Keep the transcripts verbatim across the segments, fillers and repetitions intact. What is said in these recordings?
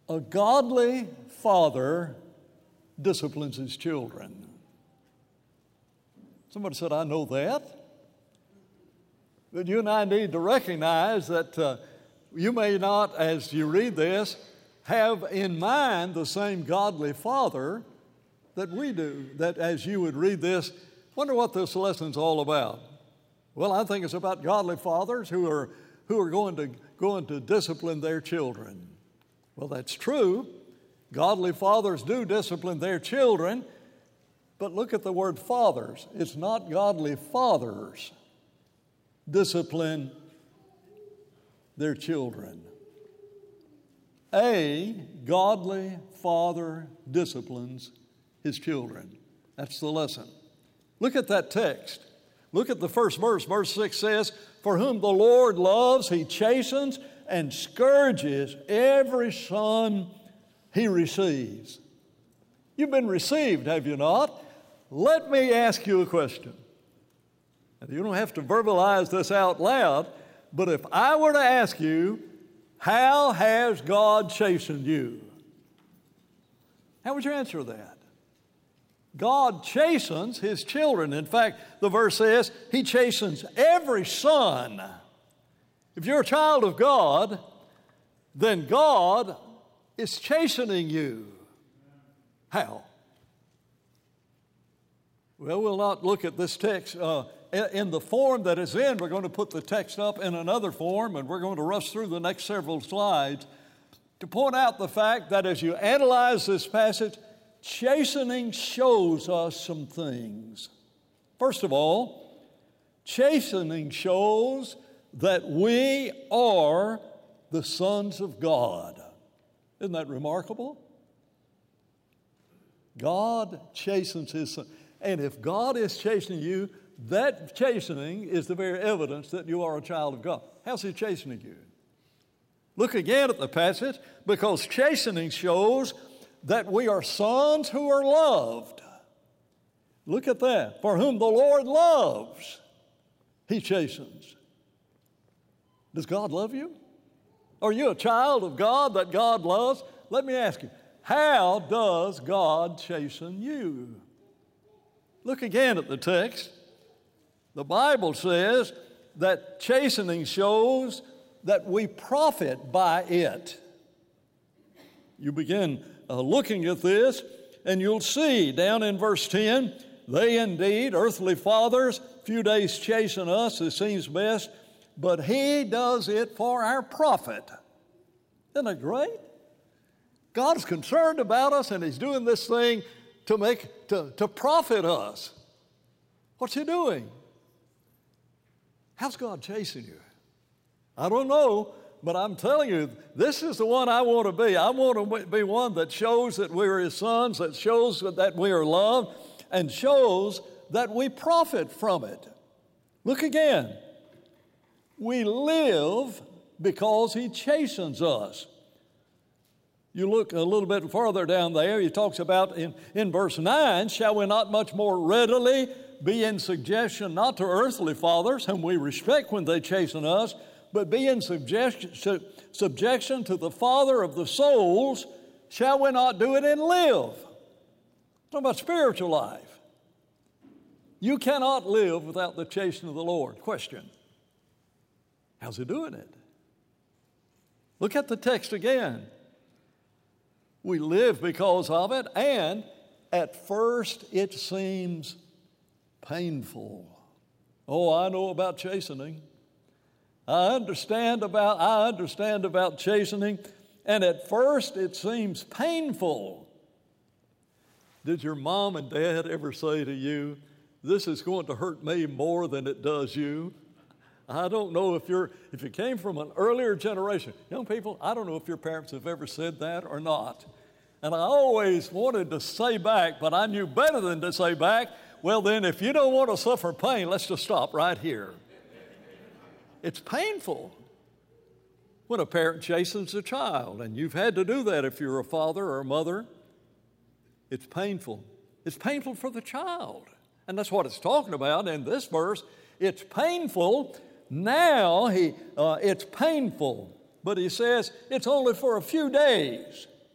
A godly father disciplines his children. Somebody said, I know that. But you and I need to recognize that uh, you may not, as you read this, have in mind the same godly father that we do. That as you would read this, wonder what this lesson's all about. Well, I think it's about godly fathers who are who are going to going to discipline their children. Well, that's true. Godly fathers do discipline their children, but look at the word fathers. It's not godly fathers discipline their children. A godly father disciplines his children. That's the lesson. Look at that text. Look at the first verse. Verse six says, for whom the Lord loves, he chastens and scourges every son he receives. You've been received, have you not? Let me ask you a question. And you don't have to verbalize this out loud, but if I were to ask you, how has God chastened you? How would you answer that? God chastens his children. In fact, the verse says he chastens every son. If you're a child of God, then God is chastening you. How? Well, we'll not look at this text uh, in the form that it's in. We're going to put the text up in another form, and we're going to rush through the next several slides to point out the fact that as you analyze this passage, chastening shows us some things. First of all, chastening shows that we are the sons of God. Isn't that remarkable? God chastens his son. And if God is chastening you, that chastening is the very evidence that you are a child of God. How's he chastening you? Look again at the passage, because chastening shows that we are sons who are loved. Look at that. For whom the Lord loves, he chastens. Does God love you? Are you a child of God that God loves? Let me ask you, how does God chasten you? Look again at the text. The Bible says that chastening shows that we profit by it. You begin uh, looking at this, and you'll see down in verse ten, they indeed, earthly fathers, few days chasten us, it seems best, but he does it for our profit. Isn't that great? God's concerned about us, and he's doing this thing to make to, to profit us. What's he doing? How's God chasing you? I don't know, but I'm telling you, this is the one I want to be. I want to be one that shows that we are his sons, that shows that we are loved, and shows that we profit from it. Look again. We live because he chastens us. You look a little bit farther down there, he talks about in, in verse nine, shall we not much more readily be in subjection not to earthly fathers, whom we respect when they chasten us, but be in subjection, subjection to the Father of the souls, shall we not do it and live? Talking about spiritual life. You cannot live without the chastening of the Lord. Question, how's he doing it? Look at the text again. We live because of it, and at first it seems painful. Oh, I know about chastening. I understand about I understand about chastening, and at first it seems painful. Did your mom and dad ever say to you, this is going to hurt me more than it does you? I don't know if you're if you came from an earlier generation. Young people, I don't know if your parents have ever said that or not. And I always wanted to say back, but I knew better than to say back, well then, if you don't want to suffer pain, let's just stop right here. It's painful when a parent chastens a child, and you've had to do that if you're a father or a mother. It's painful. It's painful for the child. And that's what it's talking about in this verse. It's painful. Now he, uh, it's painful. But he says it's only for a few days.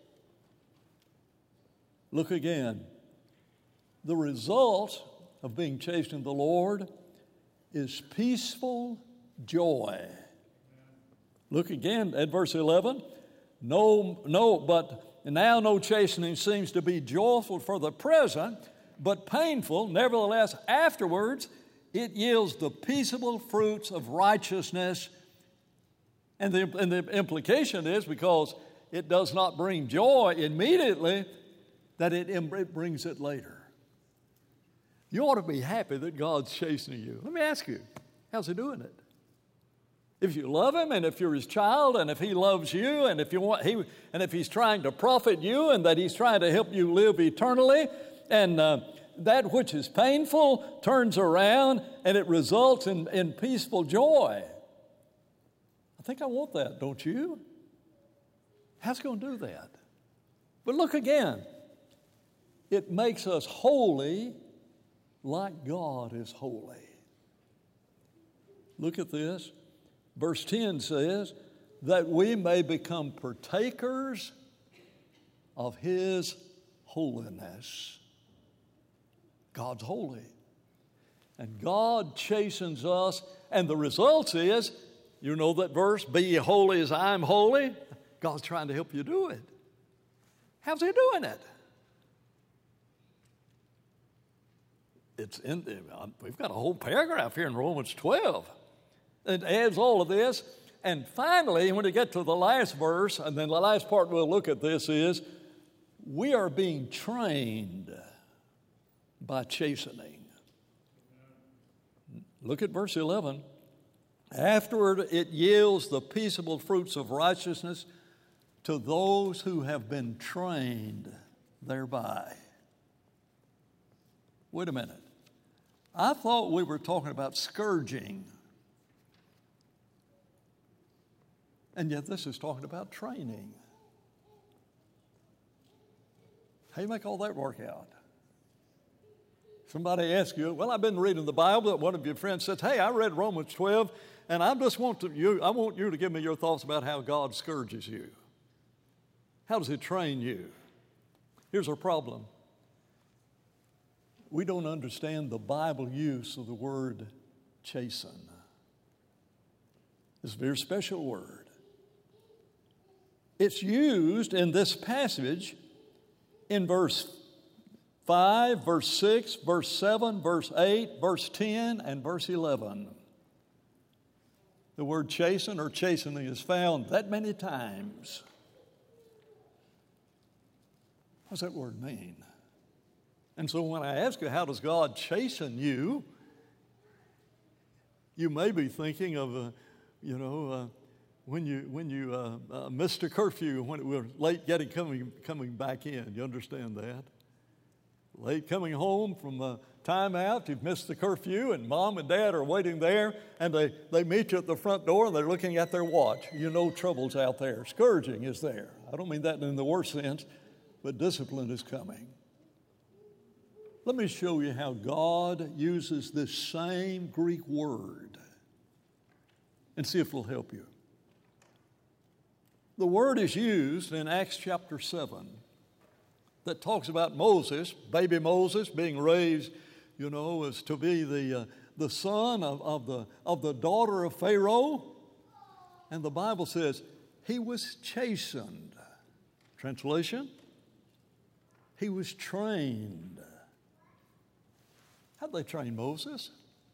Look again. The result of being chastened in the Lord is peaceful joy. Look again at verse eleven. No, no, but now no chastening seems to be joyful for the present, but painful. Nevertheless, afterwards, it yields the peaceable fruits of righteousness. And the, and the implication is, because it does not bring joy immediately, that it, it brings it later. You ought to be happy that God's chastening you. Let me ask you, how's He doing it? If you love Him, and if you're His child, and if He loves you, and if you want He, and if He's trying to profit you, and that He's trying to help you live eternally, and uh, that which is painful turns around, and it results in, in peaceful joy. I think I want that, don't you? How's it going to do that? But look again. It makes us holy like God is holy. Look at this. Verse ten says, that we may become partakers of His holiness. God's holy. And God chastens us, and the result is, you know that verse, be ye holy as I am holy. God's trying to help you do it. How's He doing it? It's in, we've got a whole paragraph here in Romans twelve. It adds all of this. And finally, when we get to the last verse, and then the last part we'll look at this is, we are being trained by chastening. Look at verse eleven. Afterward, it yields the peaceable fruits of righteousness to those who have been trained thereby. Wait a minute. I thought we were talking about scourging. And yet this is talking about training. How do you make all that work out? Somebody asks you, well, I've been reading the Bible. One of your friends says, hey, I read Romans twelve, and I just want to, you, I want you to give me your thoughts about how God scourges you. How does He train you? Here's our problem. We don't understand the Bible use of the word chasten. It's a very special word. It's used in this passage in verse five, verse six, verse seven, verse eight, verse ten, and verse eleven. The word chasten or chastening is found that many times. What does that word mean? And so when I ask you, how does God chasten you? You may be thinking of, uh, you know, uh, when you when you uh, uh, missed a curfew, when it was late getting coming coming back in. You understand that? Late coming home from uh, time out, you've missed the curfew, and mom and dad are waiting there, and they, they meet you at the front door, and they're looking at their watch. You know trouble's out there. Scourging is there. I don't mean that in the worst sense, but discipline is coming. Let me show you how God uses this same Greek word and see if it'll help you. The word is used in Acts chapter seven that talks about Moses, baby Moses, being raised, you know, as to be the, uh, the son of, of, the, of the daughter of Pharaoh. And the Bible says he was chastened. Translation, he was trained. How'd they train Moses?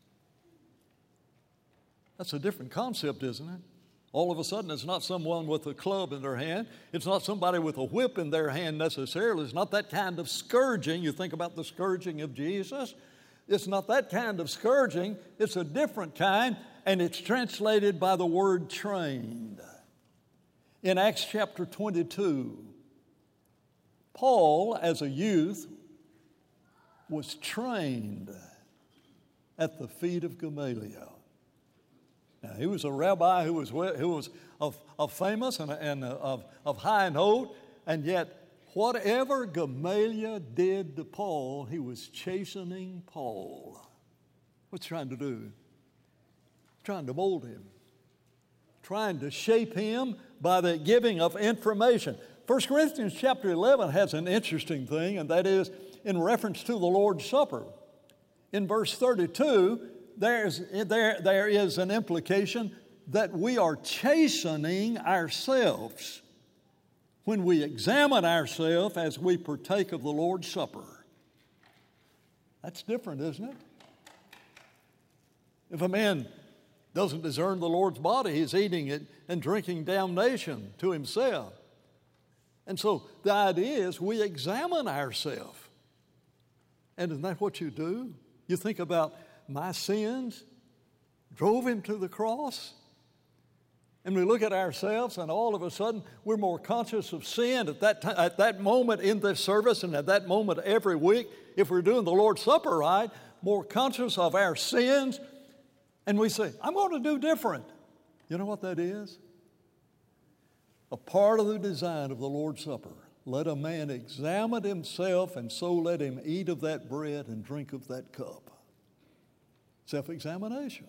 That's a different concept, isn't it? All of a sudden, it's not someone with a club in their hand. It's not somebody with a whip in their hand necessarily. It's not that kind of scourging. You think about the scourging of Jesus. It's not that kind of scourging. It's a different kind, and it's translated by the word trained. In Acts chapter twenty-two, Paul, as a youth, was trained at the feet of Gamaliel. Now, he was a rabbi who was who was of, of famous and, and of, of high note, and yet whatever Gamaliel did to Paul, he was chastening Paul. What's he trying to do? Trying to mold him, trying to shape him by the giving of information. First Corinthians chapter eleven has an interesting thing, and that is in reference to the Lord's Supper. In verse thirty-two, there's, there, there is an implication that we are chastening ourselves when we examine ourselves as we partake of the Lord's Supper. That's different, isn't it? If a man doesn't discern the Lord's body, he's eating it and drinking damnation to himself. And so the idea is we examine ourselves. And isn't that what you do? You think about my sins drove him to the cross. And we look at ourselves, and all of a sudden, we're more conscious of sin at that time, at that moment in this service, and at that moment every week, if we're doing the Lord's Supper right, more conscious of our sins, and we say, I'm going to do different. You know what that is? A part of the design of the Lord's Supper. Let a man examine himself, and so let him eat of that bread and drink of that cup. Self-examination.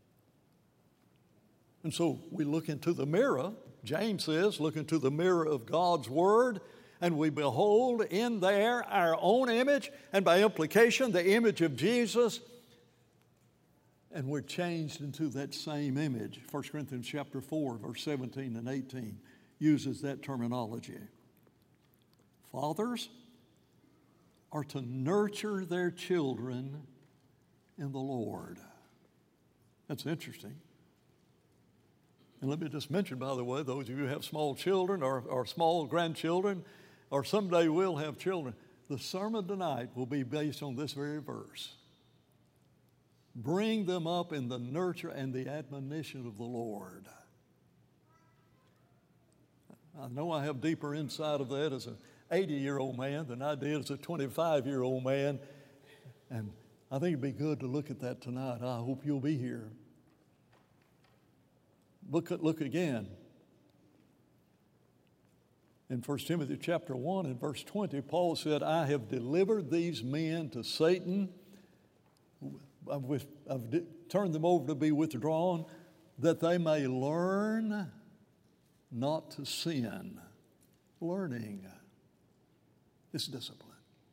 And so we look into the mirror. James says, look into the mirror of God's Word, and we behold in there our own image, and by implication, the image of Jesus, and we're changed into that same image. First Corinthians chapter four, verse seventeen and eighteen uses that terminology. Fathers are to nurture their children in the Lord. That's interesting. And let me just mention, by the way, those of you who have small children or, or small grandchildren, or someday will have children, the sermon tonight will be based on this very verse. Bring them up in the nurture and the admonition of the Lord. I know I have deeper insight of that as an eighty-year-old man than I did as a twenty-five-year-old man. And I think it'd be good to look at that tonight. I hope you'll be here. Look at, look again. In First Timothy chapter one and verse twenty, Paul said, I have delivered these men to Satan. I've, with, I've di- turned them over to be withdrawn, that they may learn not to sin. Learning is discipline.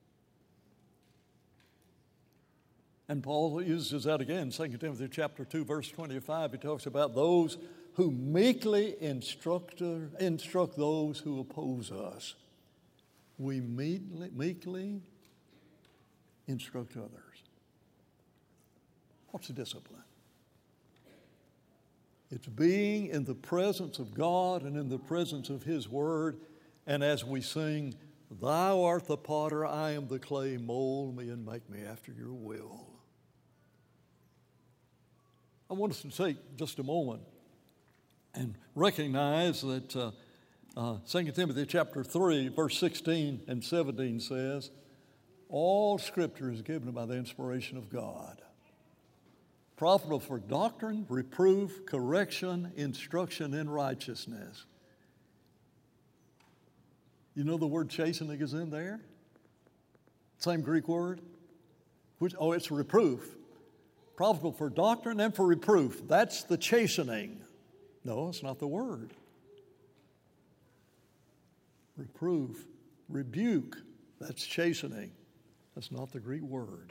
And Paul uses that again in Second Timothy chapter two, verse twenty-five. He talks about those who meekly instruct, instruct those who oppose us. We meekly, meekly instruct others. What's the discipline? It's being in the presence of God and in the presence of His Word. And as we sing, Thou art the potter, I am the clay, mold me and make me after your will. I want us to take just a moment and recognize that uh, uh, Second Timothy chapter three, verse sixteen and seventeen says, all Scripture is given by the inspiration of God, profitable for doctrine, reproof, correction, instruction in righteousness. You know the word chastening is in there? Same Greek word? Which, oh, it's reproof. Profitable for doctrine and for reproof. That's the chastening. No, it's not the word. Reproof, rebuke, that's chastening. That's not the Greek word.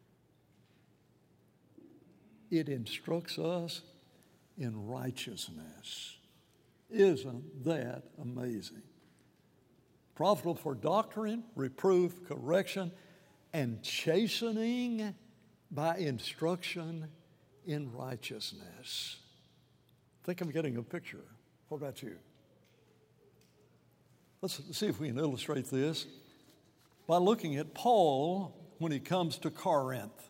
It instructs us in righteousness. Isn't that amazing? Profitable for doctrine, reproof, correction, and chastening by instruction in righteousness. I think I'm getting a picture. What about you? Let's see if we can illustrate this by looking at Paul when he comes to Corinth.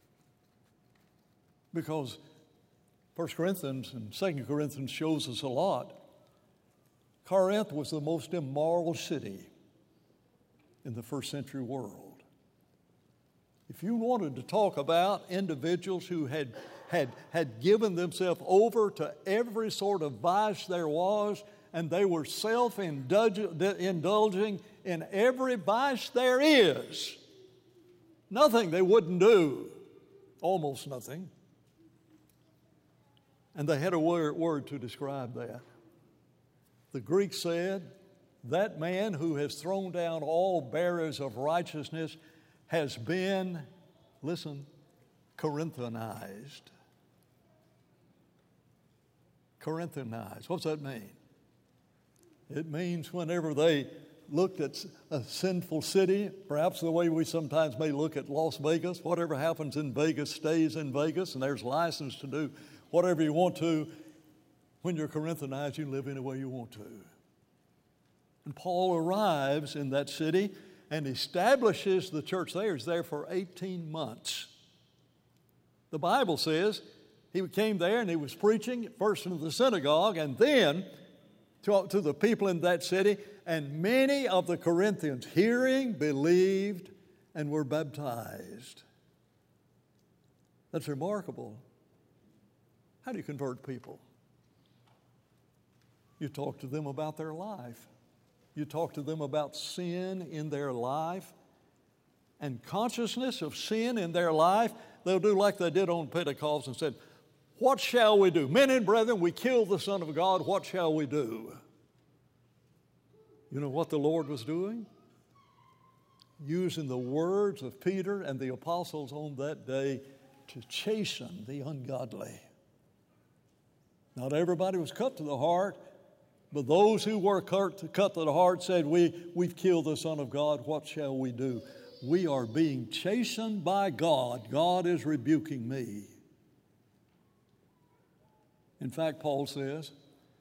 Because First Corinthians and Second Corinthians shows us a lot. Corinth was the most immoral city in the first century world. If you wanted to talk about individuals who had, had, had given themselves over to every sort of vice there was, and they were self-indulging in every vice there is, nothing they wouldn't do, almost nothing. And they had a word, word to describe that. The Greek said that man who has thrown down all barriers of righteousness has been, listen, Corinthianized. Corinthianized. What's that mean? It means whenever they looked at a sinful city, perhaps the way we sometimes may look at Las Vegas, whatever happens in Vegas stays in Vegas, and there's license to do whatever you want to. When you're Corinthianized, you live any way you want to. And Paul arrives in that city and establishes the church there. He's there for eighteen months. The Bible says he came there and he was preaching first in the synagogue and then to, to the people in that city. And many of the Corinthians, hearing, believed, and were baptized. That's remarkable. How do you convert people? You talk to them about their life. You talk to them about sin in their life and consciousness of sin in their life. They'll do like they did on Pentecost and said, "What shall we do? Men and brethren, we killed the Son of God. What shall we do?" You know what the Lord was doing? Using the words of Peter and the apostles on that day to chasten the ungodly. Not everybody was cut to the heart, but those who were cut to the heart said, we, we've killed the Son of God. What shall we do? We are being chastened by God. God is rebuking me. In fact, Paul says,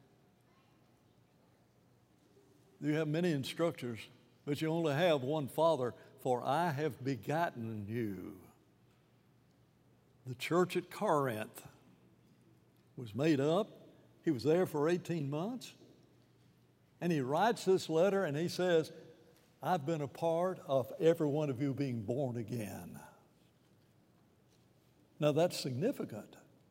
you have many instructors, but you only have one Father, for I have begotten you. The church at Corinth was made up. He was there for eighteen months. And he writes this letter and he says, I've been a part of every one of you being born again. Now that's significant.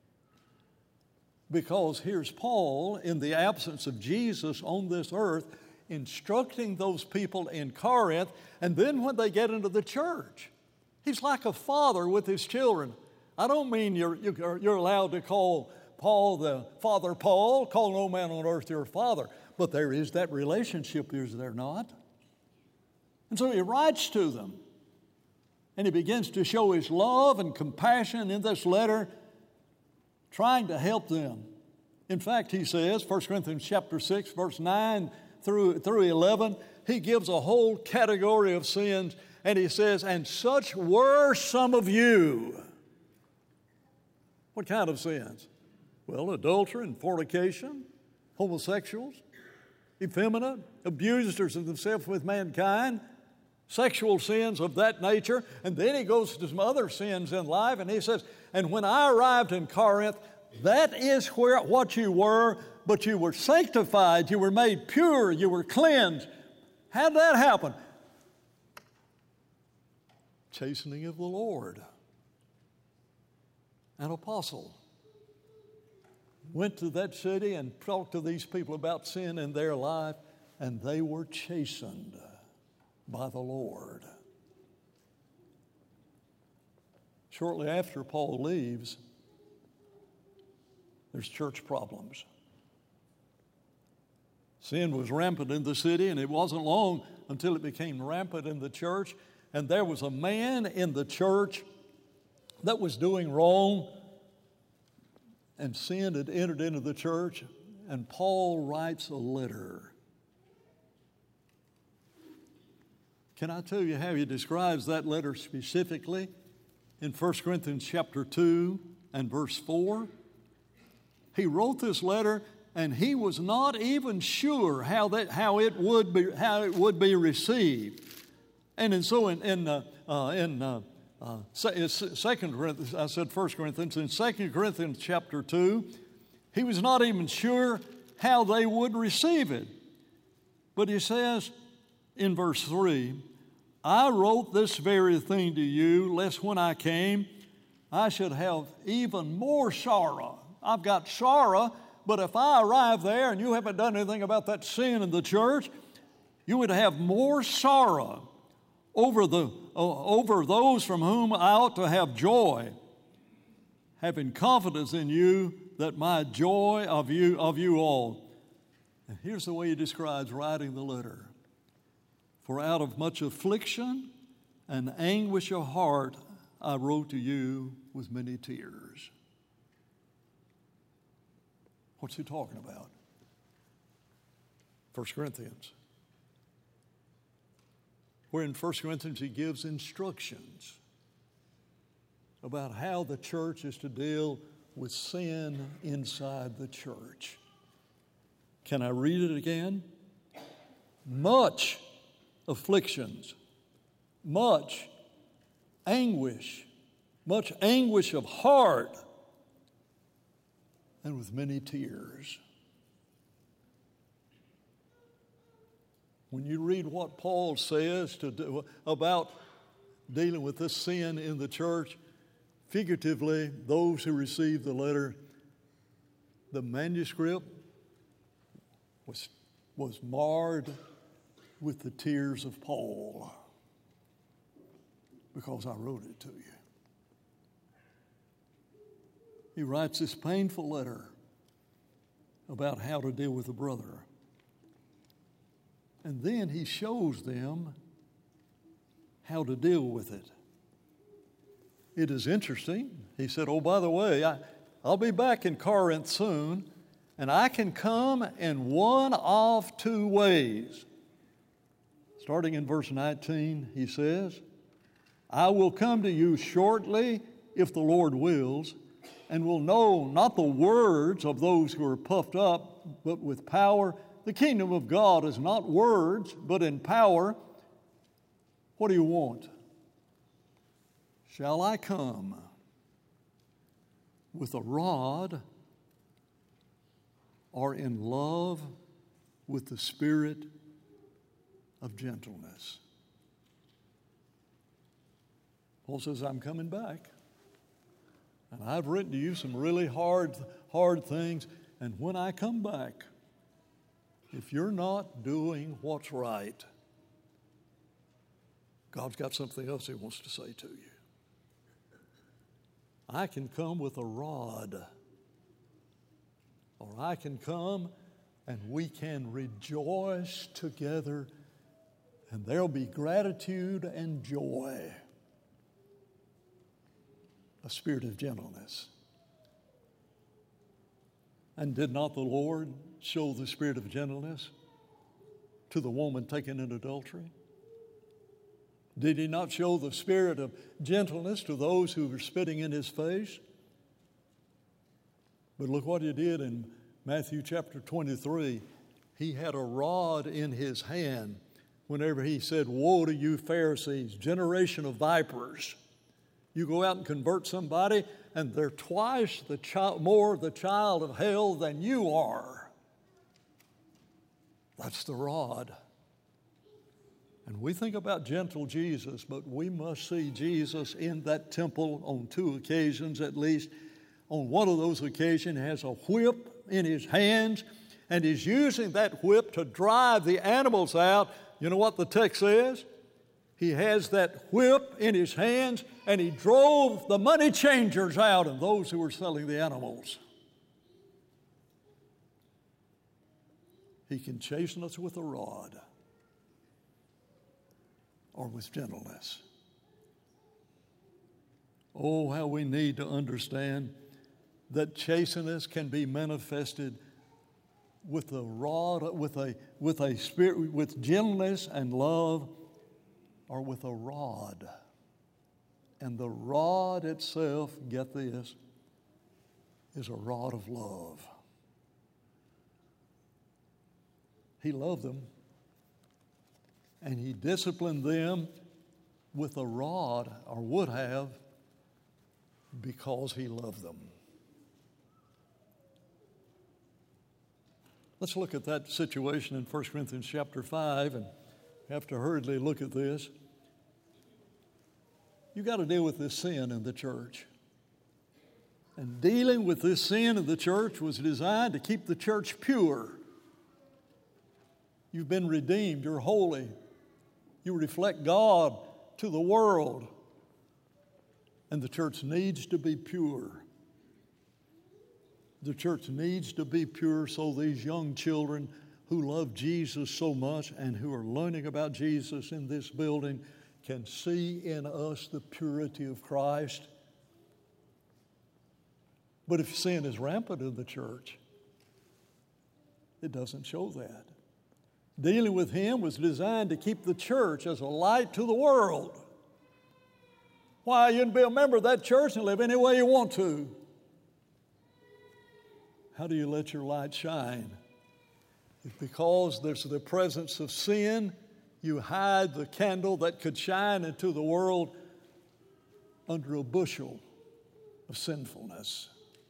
Because here's Paul in the absence of Jesus on this earth instructing those people in Corinth, and then when they get into the church, he's like a father with his children. I don't mean you're, you're allowed to call Paul the Father Paul, call no man on earth your father, but there is that relationship, is there not? And so he writes to them, and he begins to show his love and compassion in this letter, trying to help them. In fact, he says, First Corinthians chapter six, verse nine through, through eleven, he gives a whole category of sins, and he says, and such were some of you. What kind of sins? Well, adultery and fornication, homosexuals, effeminate, abusers of themselves with mankind, sexual sins of that nature. And then he goes to some other sins in life, and he says, and when I arrived in Corinth, that is where what you were, but you were sanctified, you were made pure, you were cleansed. How did that happen? Chastening of the Lord. An apostle went to that city and talked to these people about sin in their life, and they were chastened by the Lord. Shortly after Paul leaves, there's church problems. Sin was rampant in the city, and it wasn't long until it became rampant in the church. And there was a man in the church that was doing wrong, and sin had entered into the church, and Paul writes a letter. Can I tell you how he describes that letter specifically? In First Corinthians chapter two and verse four, he wrote this letter, and he was not even sure how that how it would be how it would be received. And, and so in in uh, uh, in uh, uh, Second Corinthians, I said First Corinthians. In Second Corinthians chapter two, he was not even sure how they would receive it. But he says in verse three, I wrote this very thing to you, lest when I came, I should have even more sorrow. I've got sorrow, but if I arrive there and you haven't done anything about that sin in the church, you would have more sorrow over the uh, over those from whom I ought to have joy, having confidence in you that my joy of you of you all And here's the way he describes writing the letter. For out of much affliction and anguish of heart, I wrote to you with many tears. What's he talking about? First Corinthians. Where in First Corinthians he gives instructions about how the church is to deal with sin inside the church. Can I read it again? Much afflictions, much anguish, much anguish of heart, and with many tears. When you read what Paul says to do about dealing with this sin in the church, figuratively, those who received the letter, the manuscript was, was marred with the tears of Paul because I wrote it to you. He writes this painful letter about how to deal with a brother. And then he shows them how to deal with it. It is interesting. He said, oh, by the way, I, I'll be back in Corinth soon, and I can come in one of two ways. Starting in verse nineteen, he says, I will come to you shortly, if the Lord wills, and will know not the words of those who are puffed up, but with power. The kingdom of God is not words, but in power. What do you want? Shall I come with a rod, or in love with the spirit of gentleness? Paul says, I'm coming back. And I've written to you some really hard, hard things. And when I come back, if you're not doing what's right, God's got something else he wants to say to you. I can come with a rod, or I can come and we can rejoice together, and there'll be gratitude and joy, a spirit of gentleness. And did not the Lord show the spirit of gentleness to the woman taken in adultery? Did he not show the spirit of gentleness to those who were spitting in his face? But look what he did in Matthew chapter twenty-three. He had a rod in his hand whenever he said, woe to you Pharisees, generation of vipers. You go out and convert somebody, and they're twice the child, more the child of hell than you are. That's the rod. And we think about gentle Jesus, but we must see Jesus in that temple on two occasions at least. On one of those occasions, he has a whip in his hands, and he's using that whip to drive the animals out. You know what the text says? He has that whip in his hands, and he drove the money changers out and those who were selling the animals. He can chasten us with a rod or with gentleness. Oh, how we need to understand that chastenness can be manifested with a rod, with a with a spirit, with gentleness and love, or with a rod. And the rod itself, get this, is a rod of love. He loved them, and he disciplined them with a rod, or would have, because he loved them. Let's look at that situation in First Corinthians chapter five, and we have to hurriedly look at this. You've got to deal with this sin in the church. And dealing with this sin in the church was designed to keep the church pure. You've been redeemed. You're holy. You reflect God to the world. And the church needs to be pure. The church needs to be pure so these young children who love Jesus so much and who are learning about Jesus in this building can see in us the purity of Christ. But if sin is rampant in the church, it doesn't show that. Dealing with him was designed to keep the church as a light to the world. Why, you can be a member of that church and live any way you want to. How do you let your light shine? If because there's the presence of sin, you hide the candle that could shine into the world under a bushel of sinfulness.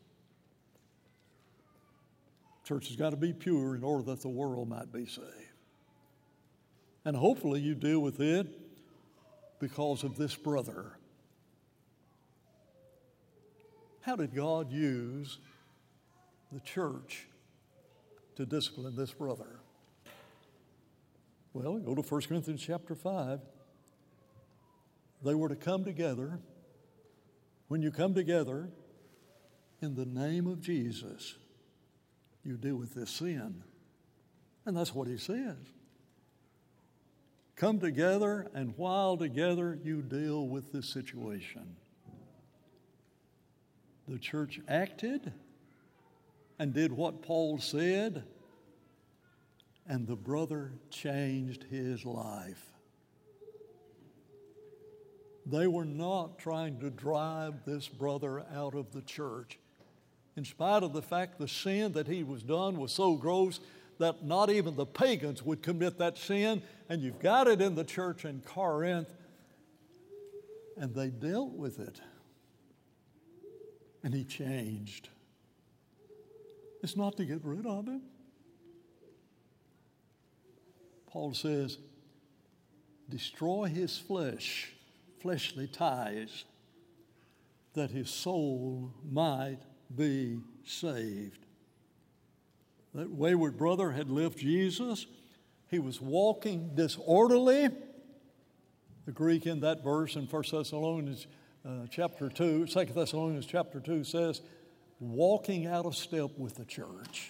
Church has got to be pure in order that the world might be saved. And hopefully you deal with it because of this brother. How did God use the church to discipline this brother? Well, go to First Corinthians chapter five. They were to come together. When you come together in the name of Jesus, you deal with this sin. And that's what he says. Come together, and while together, you deal with this situation. The church acted and did what Paul said, and the brother changed his life. They were not trying to drive this brother out of the church. In spite of the fact the sin that he was done was so gross that not even the pagans would commit that sin, and you've got it in the church in Corinth, and they dealt with it. And he changed. It's not to get rid of him. Paul says, destroy his flesh, fleshly ties, that his soul might be saved. That wayward brother had left Jesus. He was walking disorderly. The Greek in that verse in First Thessalonians uh, chapter two, Second Thessalonians chapter two says, walking out of step with the church.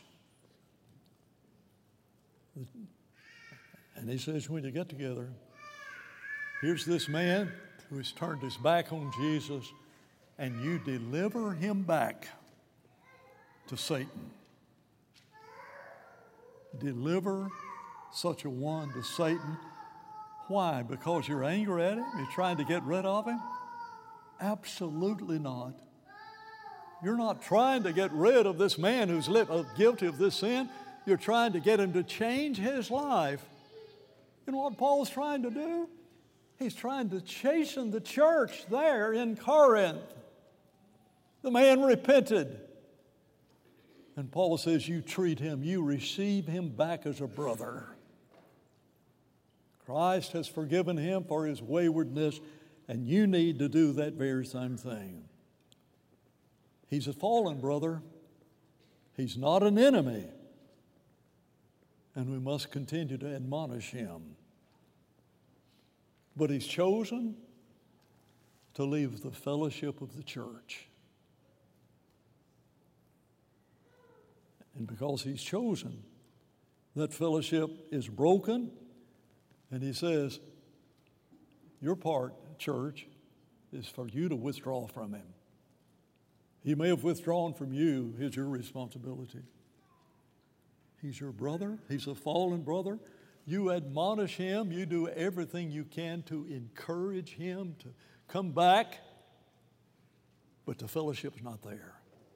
And he says, when you get together, here's this man who has turned his back on Jesus, and you deliver him back to Satan. Deliver such a one to Satan. Why? Because you're angry at him? You're trying to get rid of him? Absolutely not. You're not trying to get rid of this man who's guilty of this sin. You're trying to get him to change his life. You know what Paul's trying to do? He's trying to chasten the church there in Corinth. The man repented. And Paul says, you treat him, you receive him back as a brother. Christ has forgiven him for his waywardness, and you need to do that very same thing. He's a fallen brother. He's not an enemy. And we must continue to admonish him. But he's chosen to leave the fellowship of the church. And because he's chosen, that fellowship is broken. And he says, your part, church, is for you to withdraw from him. He may have withdrawn from you. It's your responsibility. He's your brother. He's a fallen brother. You admonish him. You do everything you can to encourage him to come back. But the fellowship's not there.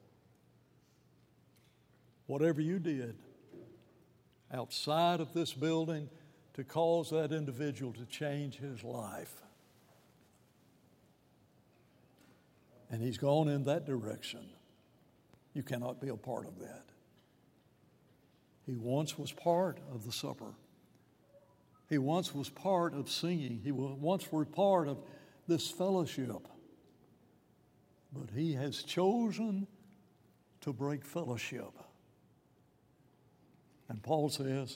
Whatever you did outside of this building to cause that individual to change his life. And he's gone in that direction. You cannot be a part of that. He once was part of the supper. He once was part of singing. He once was part of this fellowship. But he has chosen to break fellowship. And Paul says,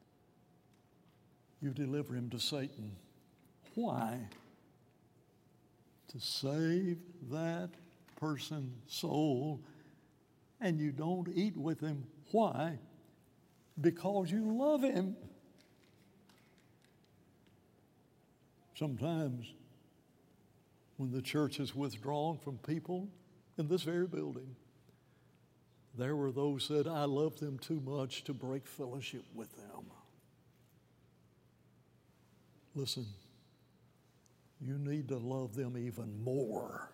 you deliver him to Satan. Why? To save that person's soul. And you don't eat with him. Why? because you love Him. Sometimes when the church is withdrawn from people in this very building, there were those that I love them too much to break fellowship with them. Listen, you need to love them even more.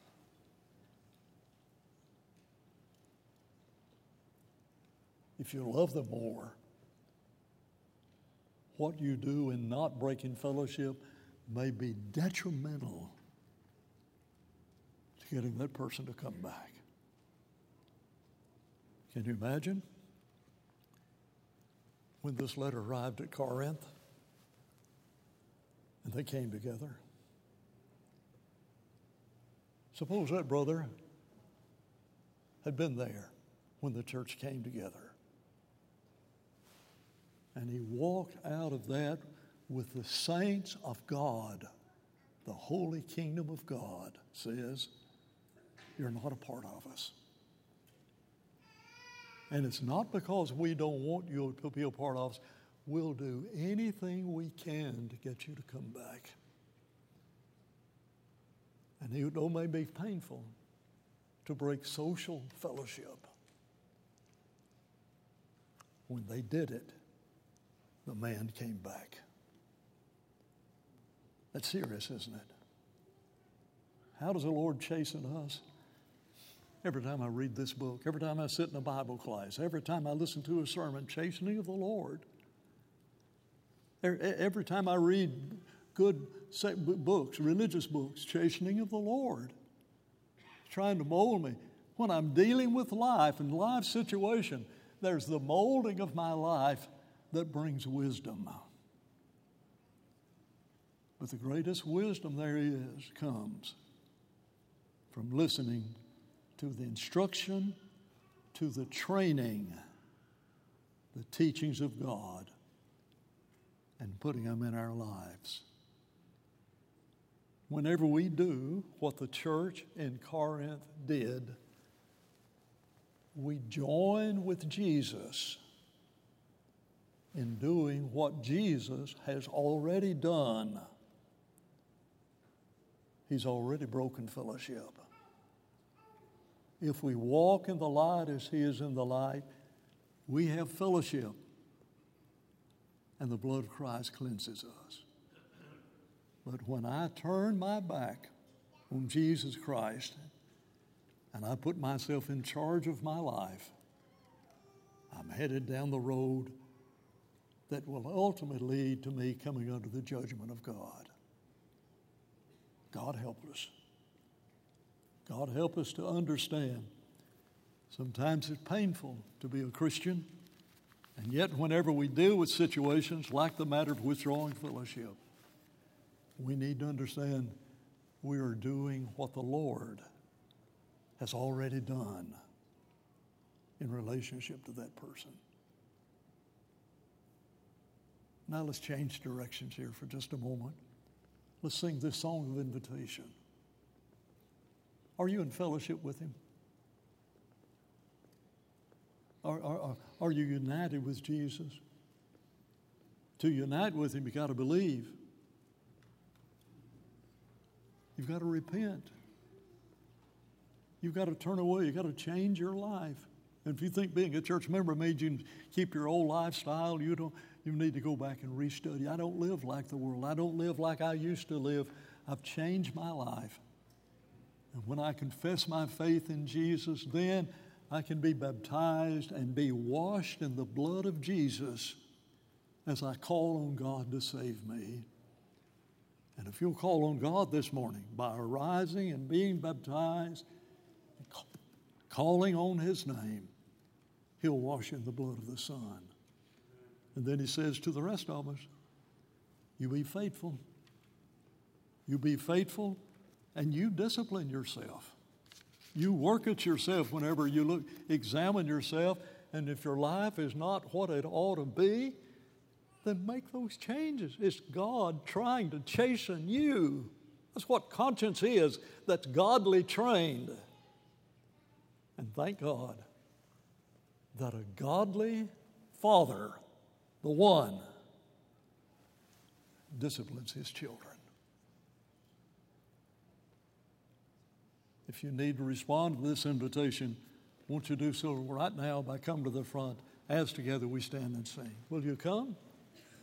If you love them more, what you do in not breaking fellowship may be detrimental to getting that person to come back. Can you imagine when this letter arrived at Corinth and they came together? Suppose that brother had been there when the church came together. And he walked out of that with the saints of God. The holy kingdom of God says, you're not a part of us. And it's not because we don't want you to be a part of us. We'll do anything we can to get you to come back. And it may be painful to break social fellowship. When they did it, the man came back. That's serious, isn't it? How does the Lord chasten us? Every time I read this book, every time I sit in a Bible class, every time I listen to a sermon, chastening of the Lord. Every time I read good books, religious books, chastening of the Lord. Trying to mold me. When I'm dealing with life and life situation, there's the molding of my life that brings wisdom. But the greatest wisdom there is comes from listening to the instruction, to the training, the teachings of God, and putting them in our lives. Whenever we do what the church in Corinth did, we join with Jesus in doing what Jesus has already done. He's already broken fellowship. If we walk in the light as He is in the light, we have fellowship, and the blood of Christ cleanses us. But when I turn my back on Jesus Christ and I put myself in charge of my life, I'm headed down the road that will ultimately lead to me coming under the judgment of God. God help us. God help us to understand. Sometimes it's painful to be a Christian, and yet whenever we deal with situations like the matter of withdrawing fellowship, we need to understand we are doing what the Lord has already done in relationship to that person. Now let's change directions here for just a moment. Let's sing this song of invitation. Are you in fellowship with Him? Are, are, are you united with Jesus? To unite with Him, you've got to believe. You've got to repent. You've got to turn away. You've got to change your life. And if you think being a church member made you keep your old lifestyle, you don't. You need to go back and restudy. I don't live like the world. I don't live like I used to live. I've changed my life. And when I confess my faith in Jesus, then I can be baptized and be washed in the blood of Jesus as I call on God to save me. And if you'll call on God this morning by arising and being baptized, calling on His name, He'll wash you in the blood of the Son. And then He says to the rest of us, you be faithful. You be faithful and you discipline yourself. You work at yourself whenever you look, examine yourself, and if your life is not what it ought to be, then make those changes. It's God trying to chasten you. That's what conscience is, that's godly trained. And thank God that a godly Father, the one, disciplines his children. If you need to respond to this invitation, won't you do so right now by coming to the front as together we stand and sing? Will you come?